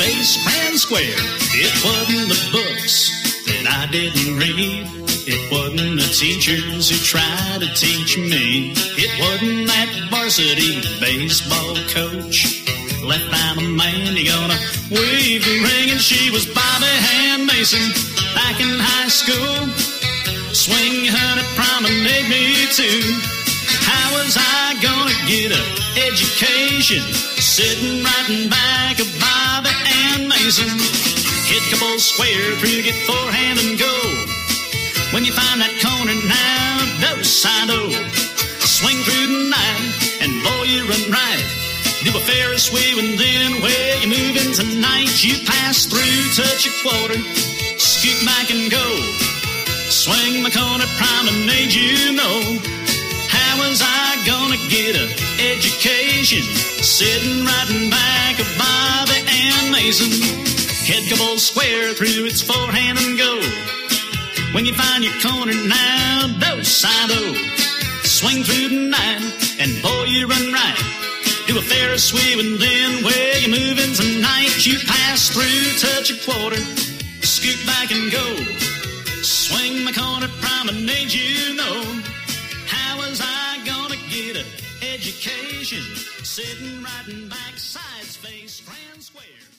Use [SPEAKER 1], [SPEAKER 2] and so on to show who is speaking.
[SPEAKER 1] face, grand square. It wasn't the books that I didn't read. It wasn't the teachers who tried to teach me. It wasn't that varsity baseball coach. Left out a man, you gonna wave the ring. And she was Bobby Ann Mason back in high school. Swing honey promenade me too. How was I gonna get an education sitting right in back of Bobby Ann Mason? Hit Cabot Square through to get forehand and go. When you find that corner now, do-si-do. Swing through the night, and boy, you run right. Do a Ferris wheel, and then where you moving tonight? You pass through, touch a quarter, scoot back and go. Swing the corner promenade, you know. How was I gonna get an education sitting right in back of Bobby Ann Mason? Head Cabot Square through its forehand and go. When you find your corner now, do-si-do. Swing through the night, and boy, you run right. Do a Ferris wheel, and then where you moving tonight? You pass through, touch a quarter, scoot back and go. Swing the corner promenade, you know. How was I gonna get an education sitting right in back sides face grand square?